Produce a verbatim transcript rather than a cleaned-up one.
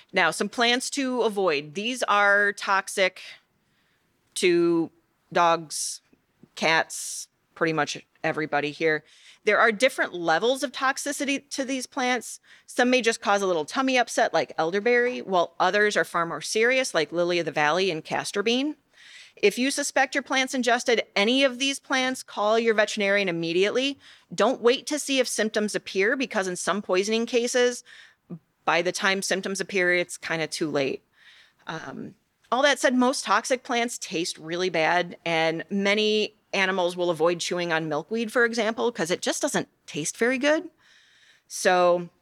Now, some plants to avoid. These are toxic to dogs, cats, pretty much everybody here. There are different levels of toxicity to these plants. Some may just cause a little tummy upset, like elderberry, while others are far more serious, like lily of the valley and castor bean. If you suspect your plants ingested any of these plants, call your veterinarian immediately. Don't wait to see if symptoms appear, because in some poisoning cases, by the time symptoms appear, it's kind of too late. Um, all that said, most toxic plants taste really bad, and many animals will avoid chewing on milkweed, for example, because it just doesn't taste very good. So